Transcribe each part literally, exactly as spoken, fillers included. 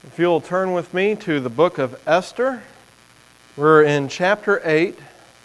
If you'll turn with me to the book of Esther, we're in chapter eight,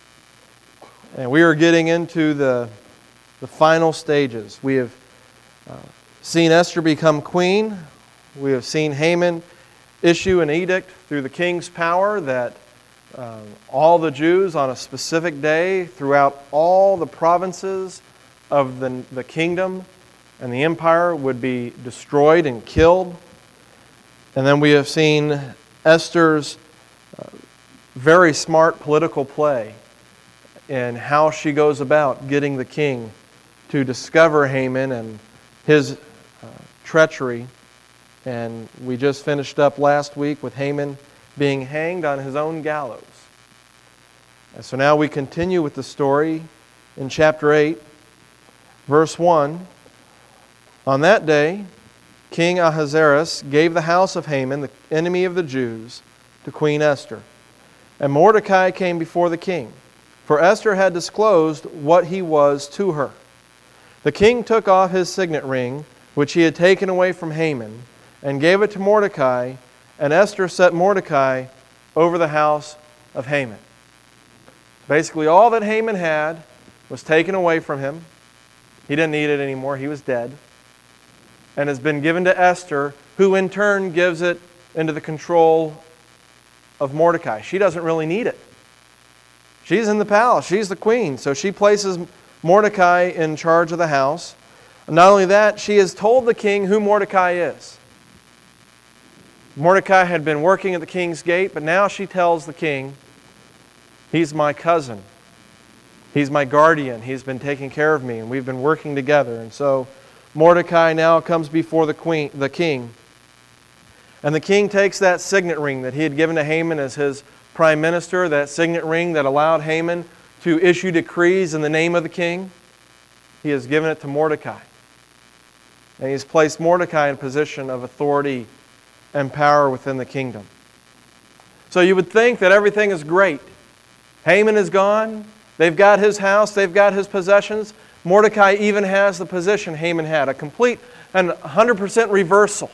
and we are getting into the, the final stages. We have uh, seen Esther become queen. We have seen Haman issue an edict through the king's power that uh, all the Jews on a specific day throughout all the provinces of the, the kingdom and the empire would be destroyed and killed. And then we have seen Esther's uh, very smart political play in how she goes about getting the king to discover Haman and his uh, treachery. And we just finished up last week with Haman being hanged on his own gallows. And so now we continue with the story in chapter eight, verse one. On that day, King Ahasuerus gave the house of Haman, the enemy of the Jews, to Queen Esther. And Mordecai came before the king, for Esther had disclosed what he was to her. The king took off his signet ring, which he had taken away from Haman, and gave it to Mordecai, and Esther set Mordecai over the house of Haman. Basically, all that Haman had was taken away from him. He didn't need it anymore. He was dead. And has been given to Esther, who in turn gives it into the control of Mordecai. She doesn't really need it. She's in the palace. She's the queen. So she places Mordecai in charge of the house. And not only that, she has told the king who Mordecai is. Mordecai had been working at the king's gate, but now she tells the king, he's my cousin. He's my guardian. He's been taking care of me, and we've been working together. And so Mordecai now comes before the queen, the king. And the king takes that signet ring that he had given to Haman as his prime minister, that signet ring that allowed Haman to issue decrees in the name of the king. He has given it to Mordecai. And he's placed Mordecai in a position of authority and power within the kingdom. So you would think that everything is great. Haman is gone. They've got his house. They've got his possessions. Mordecai even has the position Haman had, a complete and one hundred percent reversal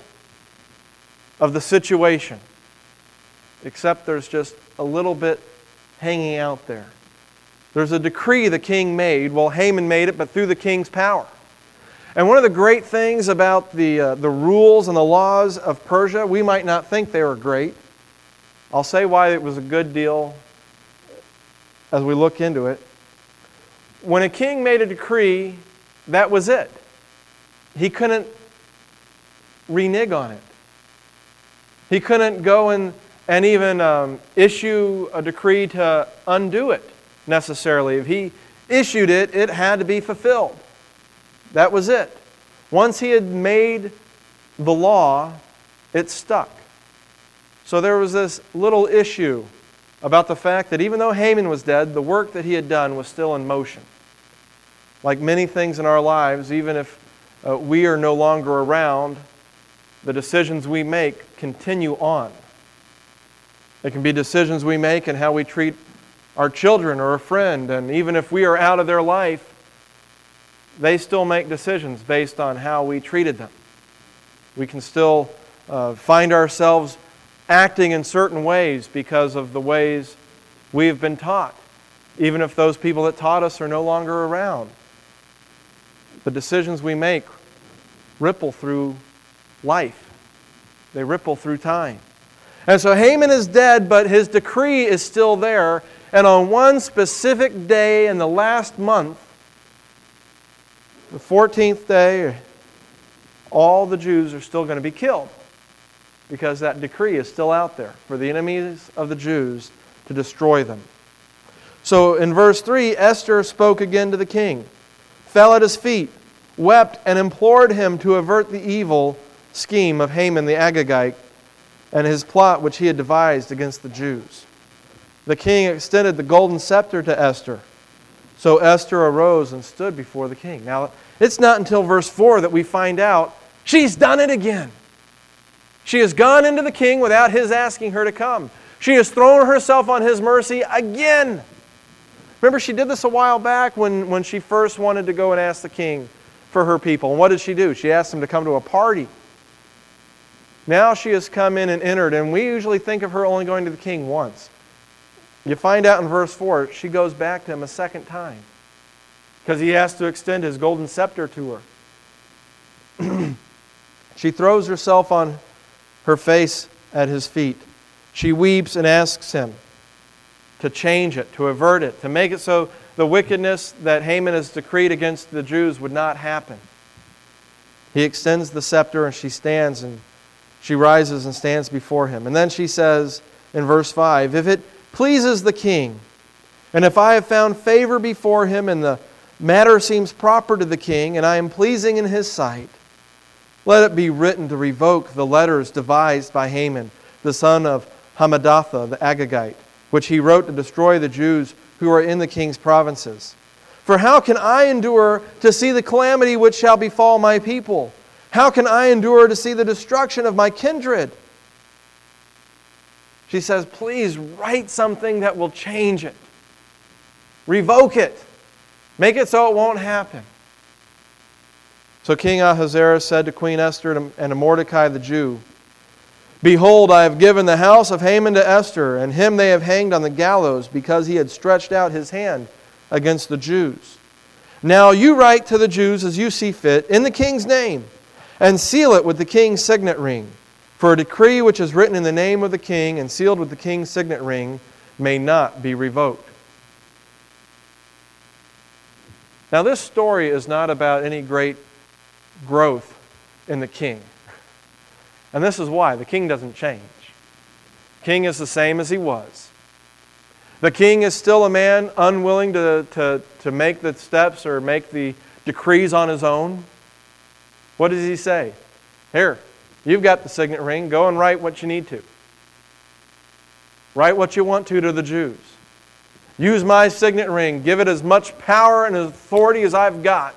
of the situation. Except there's just a little bit hanging out there. There's a decree the king made. Well, Haman made it, but through the king's power. And one of the great things about the, uh, the rules and the laws of Persia, we might not think they were great. I'll say why it was a good deal as we look into it. When a king made a decree, that was it. He couldn't renege on it. He couldn't go and, and even um, issue a decree to undo it necessarily. If he issued it, it had to be fulfilled. That was it. Once he had made the law, it stuck. So there was this little issue about the fact that even though Haman was dead, the work that he had done was still in motion. Like many things in our lives, even if uh, we are no longer around, the decisions we make continue on. It can be decisions we make in how we treat our children or a friend, and even if we are out of their life, they still make decisions based on how we treated them. We can still uh, find ourselves acting in certain ways because of the ways we have been taught, even if those people that taught us are no longer around. The decisions we make ripple through life. They ripple through time. And so Haman is dead, but his decree is still there. And on one specific day in the last month, the fourteenth day, all the Jews are still going to be killed, because that decree is still out there for the enemies of the Jews to destroy them. So in verse three, Esther spoke again to the king, fell at his feet, wept, and implored him to avert the evil scheme of Haman the Agagite and his plot which he had devised against the Jews. The king extended the golden scepter to Esther. So Esther arose and stood before the king. Now, it's not until verse four that we find out she's done it again. She has gone into the king without his asking her to come. She has thrown herself on his mercy again. Remember, she did this a while back when, when she first wanted to go and ask the king for her people. And what did she do? She asked him to come to a party. Now she has come in and entered, and we usually think of her only going to the king once. You find out in verse four, she goes back to him a second time because he has to extend his golden scepter to her. She throws herself on her face at his feet. She weeps and asks him to change it, to avert it, to make it so the wickedness that Haman has decreed against the Jews would not happen. He extends the scepter and she stands and she rises and stands before him. And then she says in verse five, "If it pleases the king, and if I have found favor before him and the matter seems proper to the king, and I am pleasing in his sight, let it be written to revoke the letters devised by Haman, the son of Hammedatha, the Agagite, which he wrote to destroy the Jews who are in the king's provinces. For how can I endure to see the calamity which shall befall my people? How can I endure to see the destruction of my kindred?" She says, please write something that will change it. Revoke it. Make it so it won't happen. So King Ahasuerus said to Queen Esther and to Mordecai the Jew, "Behold, I have given the house of Haman to Esther, and him they have hanged on the gallows because he had stretched out his hand against the Jews. Now you write to the Jews as you see fit, in the king's name, and seal it with the king's signet ring. For a decree which is written in the name of the king and sealed with the king's signet ring may not be revoked." Now this story is not about any great growth in the king. And this is why. The king doesn't change. The king is the same as he was. The king is still a man unwilling to, to, to make the steps or make the decrees on his own. What does he say? Here, you've got the signet ring. Go and write what you need to. Write what you want to to the Jews. Use my signet ring. Give it as much power and authority as I've got.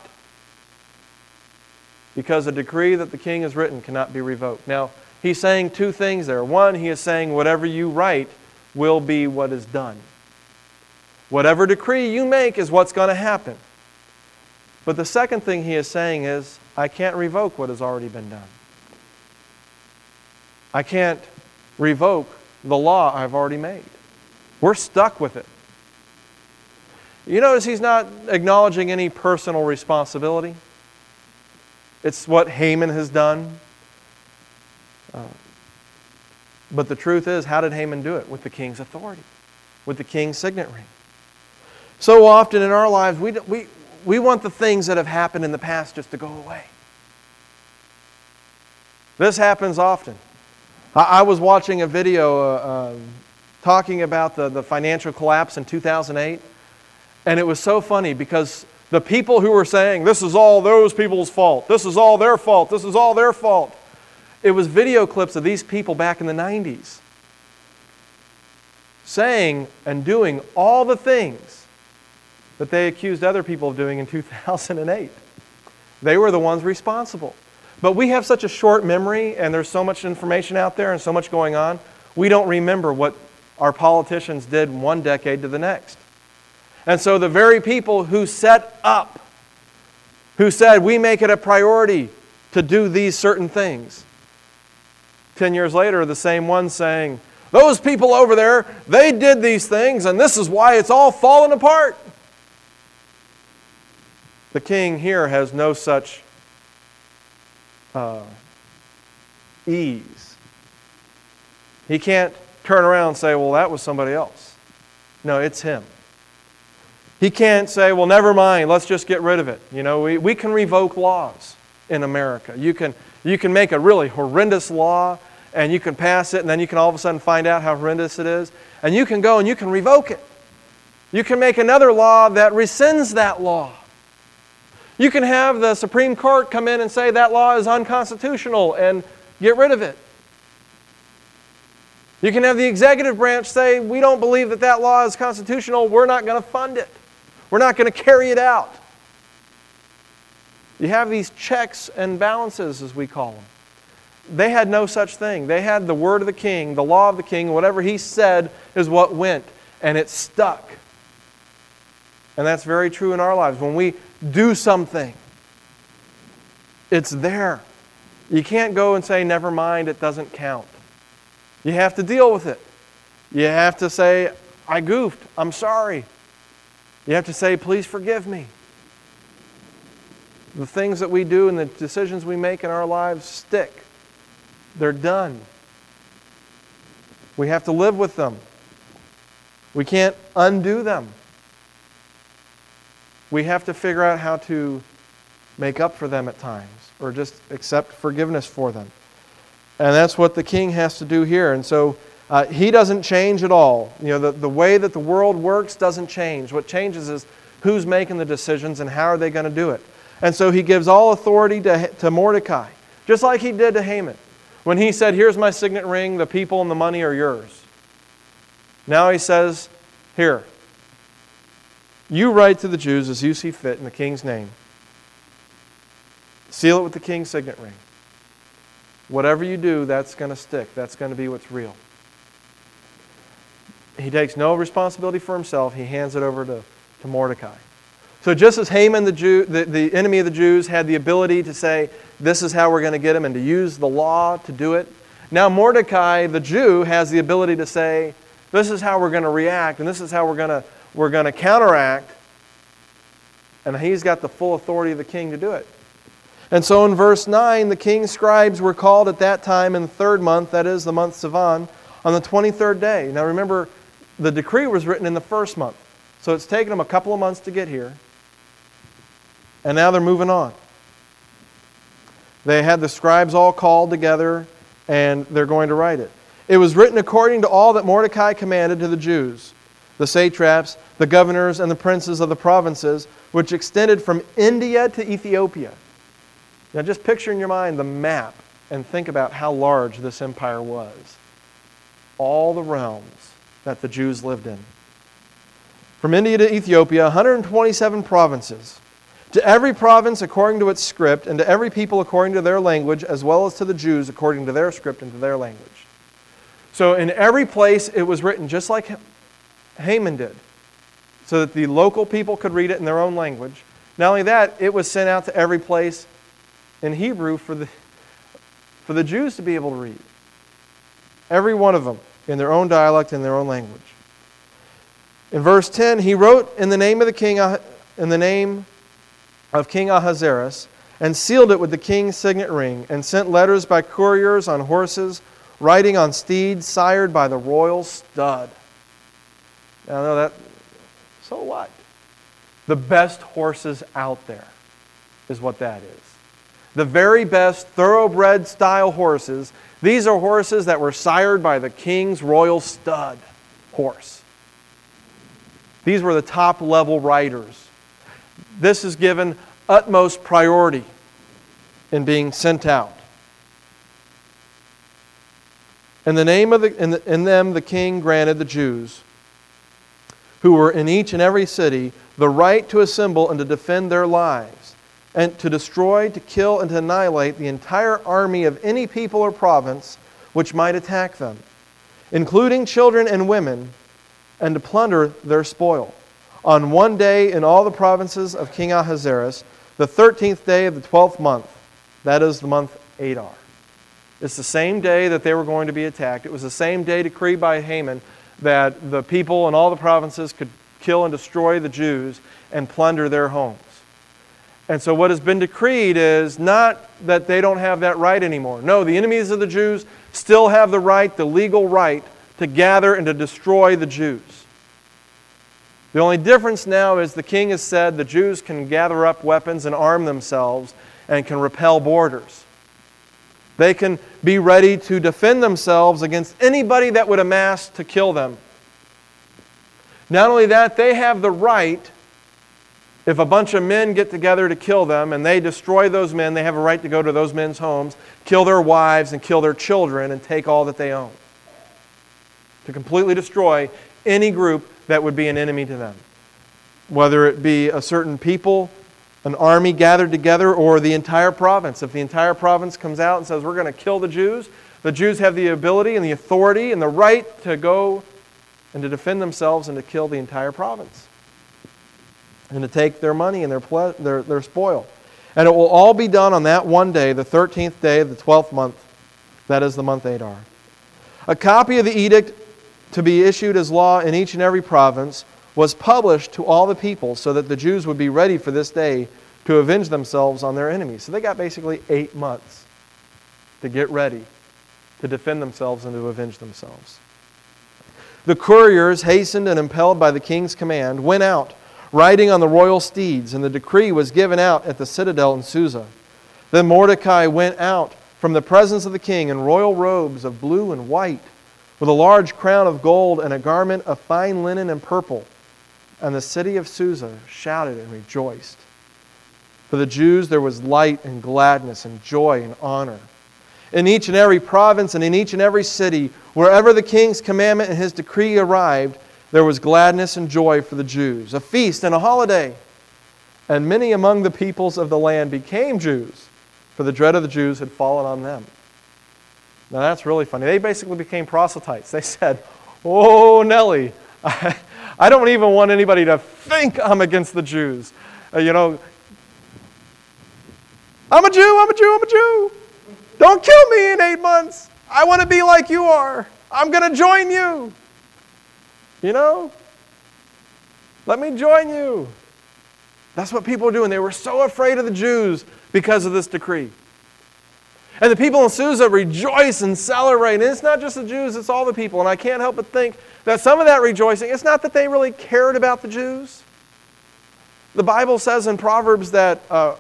Because a decree that the king has written cannot be revoked. Now, he's saying two things there. One, he is saying whatever you write will be what is done. Whatever decree you make is what's going to happen. But the second thing he is saying is, I can't revoke what has already been done. I can't revoke the law I've already made. We're stuck with it. You notice he's not acknowledging any personal responsibility. It's what Haman has done. Uh, but the truth is, how did Haman do it? With the king's authority. With the king's signet ring. So often in our lives, we, we, we want the things that have happened in the past just to go away. This happens often. I, I was watching a video uh, uh, talking about the, the financial collapse in two thousand eight. And it was so funny because the people who were saying, this is all those people's fault, this is all their fault, this is all their fault. It was video clips of these people back in the nineties saying and doing all the things that they accused other people of doing in two thousand eight. They were the ones responsible. But we have such a short memory and there's so much information out there and so much going on, we don't remember what our politicians did one decade to the next. And so the very people who set up, who said, we make it a priority to do these certain things, ten years later are the same ones saying, those people over there, they did these things and this is why it's all fallen apart. The king here has no such uh, ease. He can't turn around and say, well, that was somebody else. No, it's him. He can't say, well, never mind, let's just get rid of it. You know, we, we can revoke laws in America. You can, you can make a really horrendous law and you can pass it and then you can all of a sudden find out how horrendous it is. And you can go and you can revoke it. You can make another law that rescinds that law. You can have the Supreme Court come in and say that law is unconstitutional and get rid of it. You can have the executive branch say, we don't believe that that law is constitutional, we're not going to fund it. We're not going to carry it out. You have these checks and balances, as we call them. They had no such thing. They had the word of the king, the law of the king, whatever he said is what went, and it stuck. And that's very true in our lives. When we do something, it's there. You can't go and say, never mind, it doesn't count. You have to deal with it. You have to say, I goofed, I'm sorry. You have to say, please forgive me. The things that we do and the decisions we make in our lives stick. They're done. We have to live with them. We can't undo them. We have to figure out how to make up for them at times, or just accept forgiveness for them. And that's what the king has to do here. And so uh, he doesn't change at all. You know, the, the way that the world works doesn't change. What changes is who's making the decisions and how are they going to do it. And so he gives all authority to, to Mordecai, just like he did to Haman. When he said, here's my signet ring, the people and the money are yours. Now he says, here, you write to the Jews as you see fit in the king's name. Seal it with the king's signet ring. Whatever you do, that's going to stick. That's going to be what's real. He takes no responsibility for himself. He hands it over to, to Mordecai. So just as Haman, the, Jew, the, the enemy of the Jews, had the ability to say, this is how we're going to get him, and to use the law to do it, now Mordecai, the Jew, has the ability to say, this is how we're going to react, and this is how we're going to, we're going to counteract. And he's got the full authority of the king to do it. And so in verse nine, the king's scribes were called at that time in the third month, that is the month Sivan, on the twenty-third day. Now remember, the decree was written in the first month. So it's taken them a couple of months to get here. And now they're moving on. They had the scribes all called together, and they're going to write it. It was written according to all that Mordecai commanded to the Jews, the satraps, the governors, and the princes of the provinces, which extended from India to Ethiopia. Now just picture in your mind the map and think about how large this empire was. All the realms that the Jews lived in. From India to Ethiopia, one hundred twenty-seven provinces. To every province according to its script, and to every people according to their language, as well as to the Jews according to their script and to their language. So in every place it was written just like Haman did, so that the local people could read it in their own language. Not only that, it was sent out to every place in Hebrew for the, for the Jews to be able to read. Every one of them in their own dialect, in their own language. In verse ten, he wrote in the name of the king, in the name of King Ahasuerus, and sealed it with the king's signet ring, and sent letters by couriers on horses, riding on steeds sired by the royal stud. Now, I know that, so what? The best horses out there is what that is. The very best thoroughbred style horses. These are horses that were sired by the king's royal stud horse. These were the top level riders. This is given utmost priority in being sent out. In the name of the, in, the, in them the king granted the Jews, who were in each and every city, the right to assemble and to defend their lives, and to destroy, to kill, and to annihilate the entire army of any people or province which might attack them, including children and women, and to plunder their spoil. On one day in all the provinces of King Ahasuerus, the thirteenth day of the twelfth month, that is the month Adar. It's the same day that they were going to be attacked. It was the same day decreed by Haman that the people in all the provinces could kill and destroy the Jews and plunder their homes. And so what has been decreed is not that they don't have that right anymore. No, the enemies of the Jews still have the right, the legal right, to gather and to destroy the Jews. The only difference now is the king has said the Jews can gather up weapons and arm themselves and can repel borders. They can be ready to defend themselves against anybody that would amass to kill them. Not only that, they have the right, if a bunch of men get together to kill them and they destroy those men, they have a right to go to those men's homes, kill their wives and kill their children and take all that they own. To completely destroy any group that would be an enemy to them. Whether it be a certain people, an army gathered together, or the entire province. If the entire province comes out and says, we're going to kill the Jews, the Jews have the ability and the authority and the right to go and to defend themselves and to kill the entire province. And to take their money and their, ple- their, their spoil. And it will all be done on that one day, the thirteenth day of the twelfth month. That is the month Adar. A copy of the edict to be issued as law in each and every province was published to all the people so that the Jews would be ready for this day to avenge themselves on their enemies. So they got basically eight months to get ready to defend themselves and to avenge themselves. The couriers, hastened and impelled by the king's command, went out, riding on the royal steeds, and the decree was given out at the citadel in Susa. Then Mordecai went out from the presence of the king in royal robes of blue and white, with a large crown of gold and a garment of fine linen and purple. And the city of Susa shouted and rejoiced. For the Jews there was light and gladness and joy and honor. In each and every province and in each and every city, wherever the king's commandment and his decree arrived, there was gladness and joy for the Jews, a feast and a holiday. And many among the peoples of the land became Jews, for the dread of the Jews had fallen on them. Now that's really funny. They basically became proselytes. They said, "Oh, Nelly, I, I don't even want anybody to think I'm against the Jews. Uh, you know, I'm a Jew, I'm a Jew, I'm a Jew. Don't kill me in eight months. I want to be like you are. I'm going to join you. You know? Let me join you." That's what people were doing. They were so afraid of the Jews because of this decree. And the people in Susa rejoice and celebrate. And it's not just the Jews, it's all the people. And I can't help but think that some of that rejoicing, it's not that they really cared about the Jews. The Bible says in Proverbs that uh,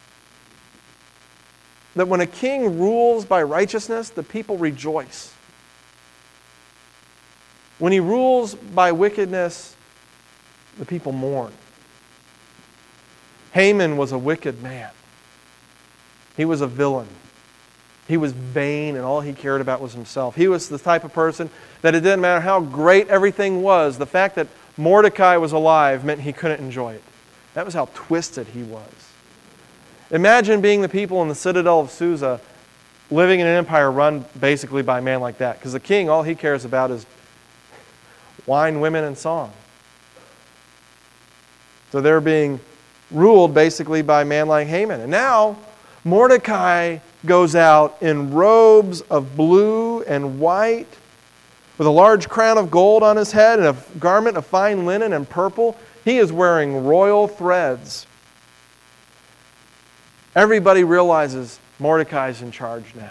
that when a king rules by righteousness, the people rejoice. When he rules by wickedness, the people mourn. Haman was a wicked man. He was a villain. He was vain, and all he cared about was himself. He was the type of person that it didn't matter how great everything was. The fact that Mordecai was alive meant he couldn't enjoy it. That was how twisted he was. Imagine being the people in the citadel of Susa, living in an empire run basically by a man like that. Because the king, all he cares about is wine, women, and song. So they're being ruled basically by a man like Haman. And now Mordecai goes out in robes of blue and white, with a large crown of gold on his head and a garment of fine linen and purple. He is wearing royal threads. Everybody realizes Mordecai's in charge now.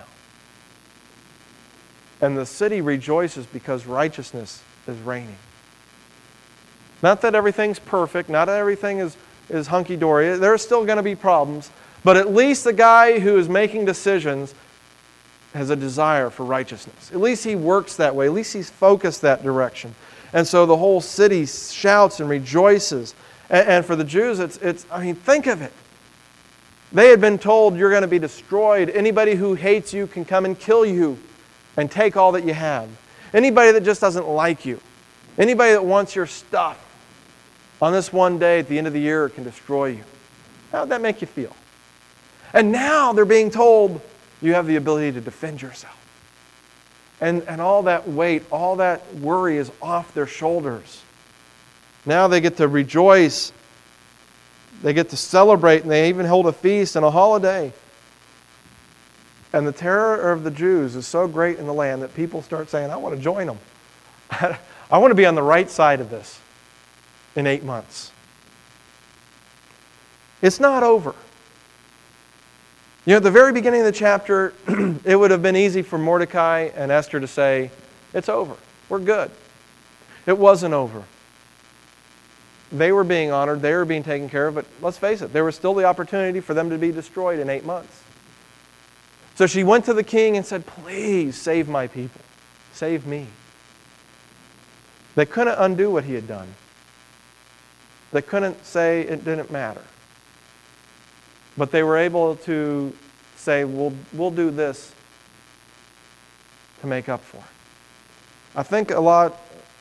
And the city rejoices because righteousness is reigning. Not that everything's perfect, not that everything is, is hunky-dory. There are still going to be problems. But at least the guy who is making decisions has a desire for righteousness. At least he works that way. At least he's focused that direction. And so the whole city shouts and rejoices. And, and for the Jews, it's, it's, I mean, think of it. They had been told, you're going to be destroyed. Anybody who hates you can come and kill you and take all that you have. Anybody that just doesn't like you. Anybody that wants your stuff. On this one day at the end of the year, it can destroy you. How would that make you feel? And now they're being told you have the ability to defend yourself. And, and all that weight, all that worry is off their shoulders. Now they get to rejoice. They get to celebrate, and they even hold a feast and a holiday. And the terror of the Jews is so great in the land that people start saying, I want to join them. I want to be on the right side of this in eight months. It's not over. You know, at the very beginning of the chapter, it would have been easy for Mordecai and Esther to say, it's over. We're good. It wasn't over. They were being honored. They were being taken care of. But let's face it, there was still the opportunity for them to be destroyed in eight months. So she went to the king and said, please save my people. Save me. They couldn't undo what he had done. They couldn't say it didn't matter. But they were able to say, we'll, we'll do this to make up for it. I think a lot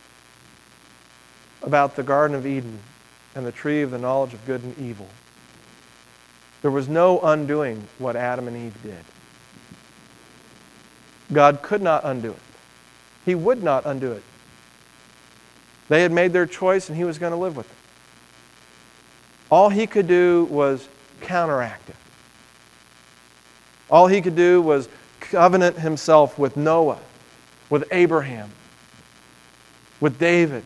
about the Garden of Eden and the tree of the knowledge of good and evil. There was no undoing what Adam and Eve did. God could not undo it. He would not undo it. They had made their choice and he was going to live with it. All he could do was counteract it. All he could do was covenant himself with Noah, with Abraham, with David,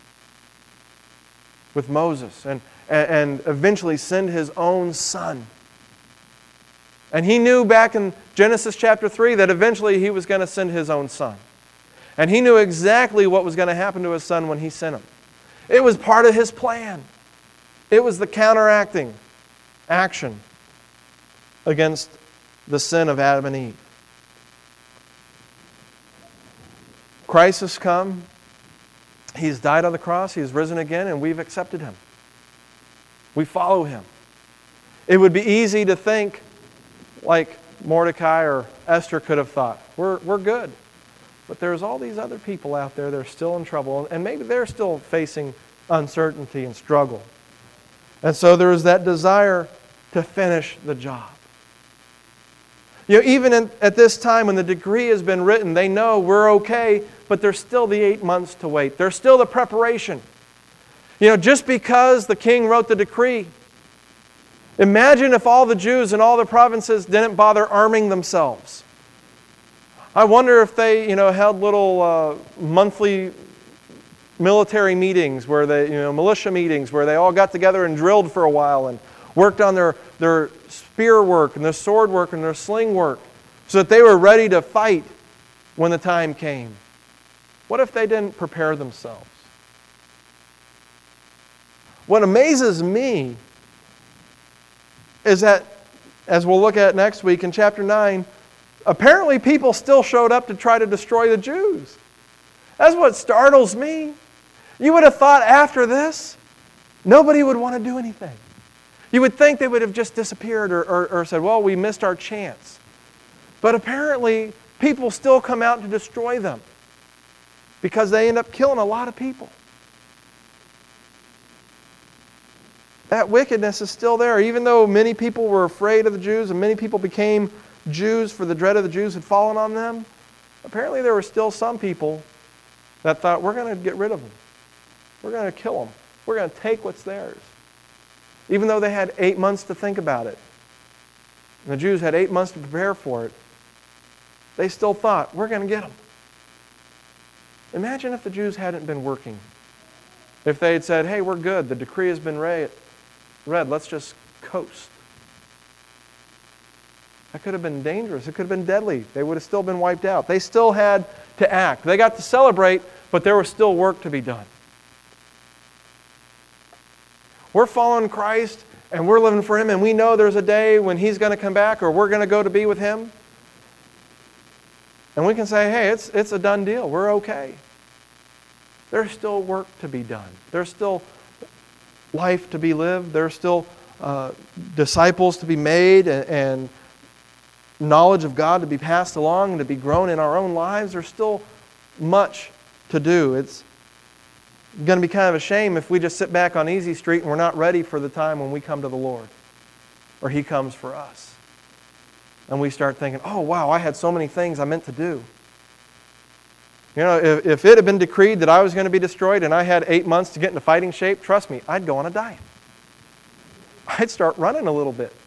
with Moses, and, and eventually send his own son. And he knew back in Genesis chapter three that eventually he was going to send his own son. And he knew exactly what was going to happen to his son when he sent him. It was part of his plan. It was the counteracting action against the sin of Adam and Eve. Christ has come. He's died on the cross. He's risen again, and we've accepted Him. We follow Him. It would be easy to think like Mordecai or Esther could have thought. We're, we're good. But there's all these other people out there that are still in trouble, and maybe they're still facing uncertainty and struggle. And so there is that desire to finish the job. You know, even in, at this time when the decree has been written, they know we're okay, but there's still the eight months to wait. There's still the preparation. You know, just because the king wrote the decree, imagine if all the Jews in all the provinces didn't bother arming themselves. I wonder if they, you know, held little uh, monthly military meetings where they, you know, militia meetings where they all got together and drilled for a while and worked on their, their spear work and their sword work and their sling work so that they were ready to fight when the time came. What if they didn't prepare themselves? What amazes me is that, as we'll look at next week in chapter nine, apparently people still showed up to try to destroy the Jews. That's what startles me. You would have thought after this, nobody would want to do anything. You would think they would have just disappeared or, or, or said, well, we missed our chance. But apparently, people still come out to destroy them because they end up killing a lot of people. That wickedness is still there. Even though many people were afraid of the Jews and many people became Jews for the dread of the Jews had fallen on them, apparently there were still some people that thought, we're going to get rid of them. We're going to kill them. We're going to take what's theirs. Even though they had eight months to think about it, and the Jews had eight months to prepare for it, they still thought, we're going to get them. Imagine if the Jews hadn't been working. If they had said, hey, we're good, the decree has been read, let's just coast. That could have been dangerous. It could have been deadly. They would have still been wiped out. They still had to act. They got to celebrate, but there was still work to be done. We're following Christ, and we're living for Him, and we know there's a day when He's going to come back, or we're going to go to be with Him. And we can say, hey, it's, it's a done deal. We're okay. There's still work to be done. There's still life to be lived. There's still uh, disciples to be made and, and knowledge of God to be passed along and to be grown in our own lives. There's still much to do. It's going to be kind of a shame if we just sit back on Easy Street and we're not ready for the time when we come to the Lord or He comes for us. And we start thinking, oh, wow, I had so many things I meant to do. You know, if, if it had been decreed that I was going to be destroyed and I had eight months to get into fighting shape, trust me, I'd go on a diet. I'd start running a little bit.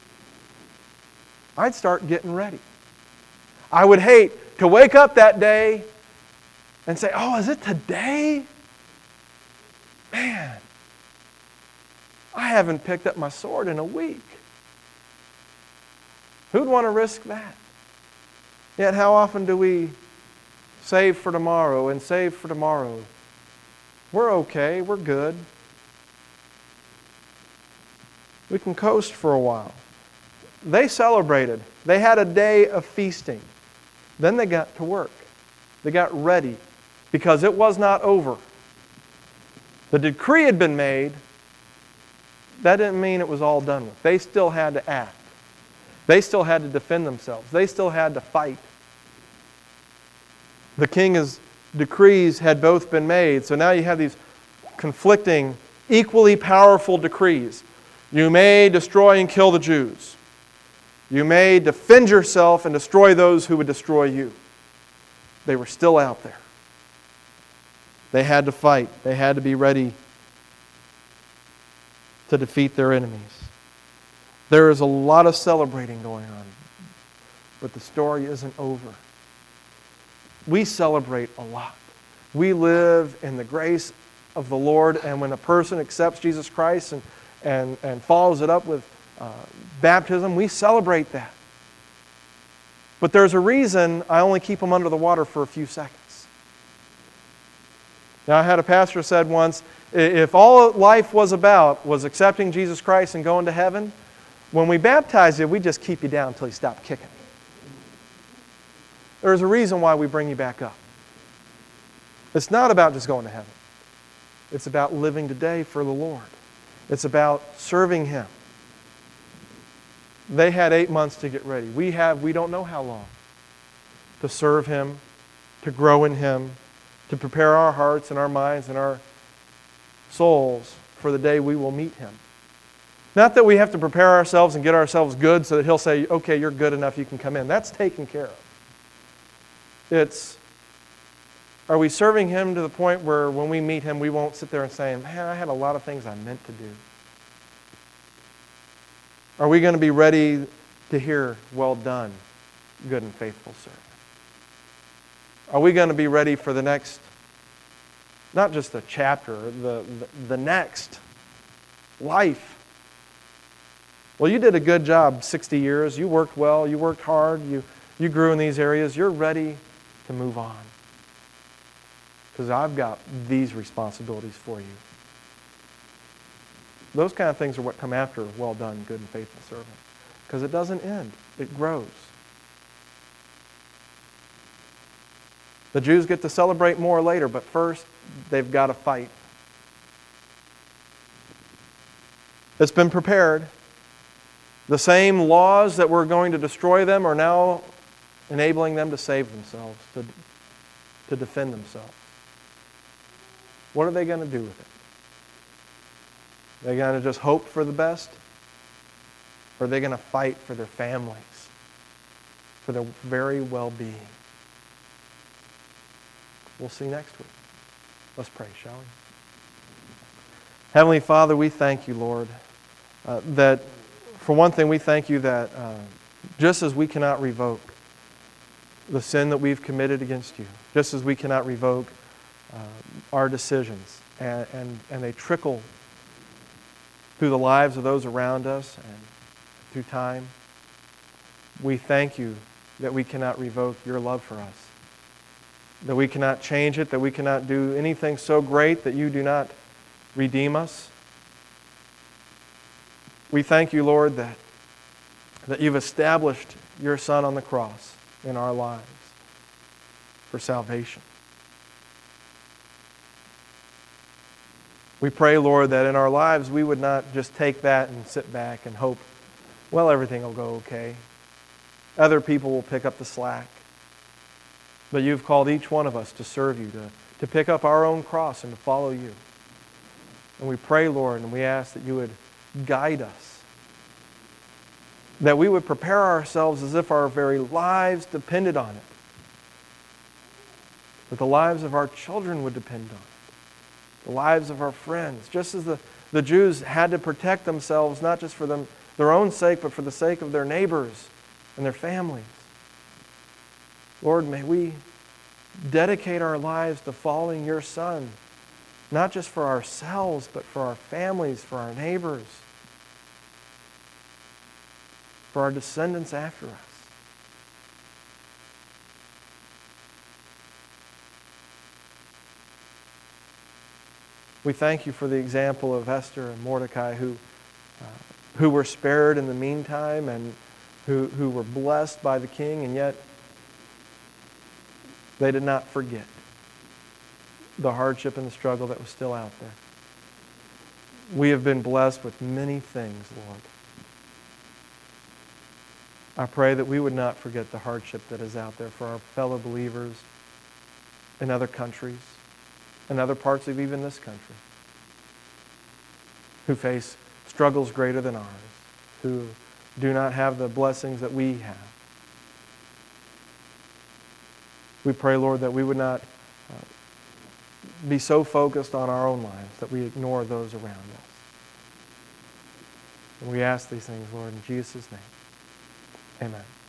I'd start getting ready. I would hate to wake up that day and say, oh, is it today? Man, I haven't picked up my sword in a week. Who'd want to risk that? Yet how often do we save for tomorrow and save for tomorrow? We're okay, we're good. We can coast for a while. They celebrated. They had a day of feasting. Then they got to work. They got ready because it was not over. The decree had been made. That didn't mean it was all done with. They still had to act. They still had to defend themselves. They still had to fight. The king's decrees had both been made. So now you have these conflicting, equally powerful decrees. You may destroy and kill the Jews. You may defend yourself and destroy those who would destroy you. They were still out there. They had to fight. They had to be ready to defeat their enemies. There is a lot of celebrating going on. but the story isn't over. We celebrate a lot. We live in the grace of the Lord, and when a person accepts Jesus Christ and, and, and follows it up with uh, baptism, we celebrate that. But there's a reason I only keep them under the water for a few seconds. Now, I had a pastor said once, if all life was about was accepting Jesus Christ and going to heaven, when we baptize you, we just keep you down until you stop kicking. There's a reason why we bring you back up. It's not about just going to heaven. It's about living today for the Lord. It's about serving Him. They had eight months to get ready. We have, we don't know how long, to serve Him, to grow in Him, to prepare our hearts and our minds and our souls for the day we will meet Him. Not that we have to prepare ourselves and get ourselves good so that He'll say, okay, you're good enough, you can come in. That's taken care of. It's, are we serving Him to the point where when we meet Him, we won't sit there and say, man, I had a lot of things I meant to do. Are we going to be ready to hear, well done, good and faithful servant? Are we going to be ready for the next, not just the chapter, the, the, the next life? Well, you did a good job sixty years. You worked well. You worked hard. You, you grew in these areas. You're ready to move on. Because I've got these responsibilities for you. Those kind of things are what come after well done, good and faithful servant. Because it doesn't end. It grows. The Jews get to celebrate more later, but first they've got to fight. It's been prepared. The same laws that were going to destroy them are now enabling them to save themselves, to, to defend themselves. What are they going to do with it? Are they going to just hope for the best? Or are they going to fight for their families, for their very well-being? We'll see next week. Let's pray, shall we? Heavenly Father, we thank you, Lord, uh, that for one thing, we thank you that uh, just as we cannot revoke the sin that we've committed against you, just as we cannot revoke uh, our decisions, and, and, and they trickle through the lives of those around us and through time, we thank you that we cannot revoke your love for us, that we cannot change it, that we cannot do anything so great that you do not redeem us. We thank you, Lord, that, that you've established your Son on the cross in our lives for salvation. We pray, Lord, that in our lives we would not just take that and sit back and hope, well, everything will go okay. Other people will pick up the slack. But you've called each one of us to serve you, to, to pick up our own cross and to follow you. And we pray, Lord, and we ask that you would guide us, that we would prepare ourselves as if our very lives depended on it, that the lives of our children would depend on it, the lives of our friends, just as the, the Jews had to protect themselves, not just for them, their own sake, but for the sake of their neighbors and their families. Lord, may we dedicate our lives to following your Son, not just for ourselves, but for our families, for our neighbors, for our descendants after us. We thank you for the example of Esther and Mordecai who, uh, who were spared in the meantime and who, who were blessed by the king, and yet they did not forget the hardship and the struggle that was still out there. We have been blessed with many things, Lord. I pray that we would not forget the hardship that is out there for our fellow believers in other countries, in other parts of even this country, who face struggles greater than ours, who do not have the blessings that we have. We pray, Lord, that we would not uh, be so focused on our own lives that we ignore those around us. And we ask these things, Lord, in Jesus' name. Amen.